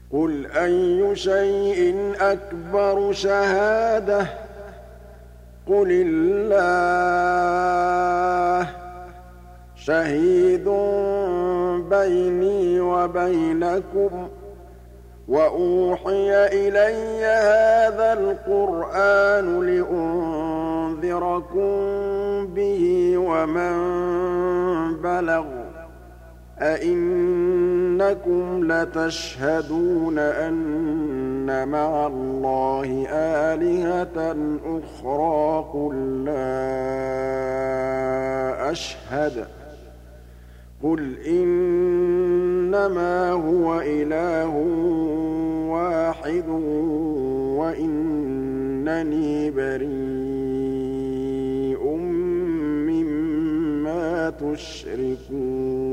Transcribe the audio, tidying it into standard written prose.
قُلْ أَيُّ شَيْءٍ أَكْبَرُ شَهَادَةً ۖ قُلِ اللَّهُ ۖ شَهِيدٌ بَيْنِي وَبَيْنَكُمْ ۚ وَأُوحِيَ إِلَيَّ هَٰذَا الْقُرْآنُ لِأُنذِرَكُم بِهِ وَمَن بَلَغَ ۚ أَئِنَّكُمْ لَتَشْهَدُونَ أَنَّ مَعَ اللَّهِ آلِهَةً أُخْرَىٰ قُل لَّا أَشْهَدُ ۚ قُلْ إِنَّمَا هُوَ إِلَٰهٌ وَاحِدٌ وَإِنَّنِي بَرِيءٌ مِّمَّا تُشْرِكُونَ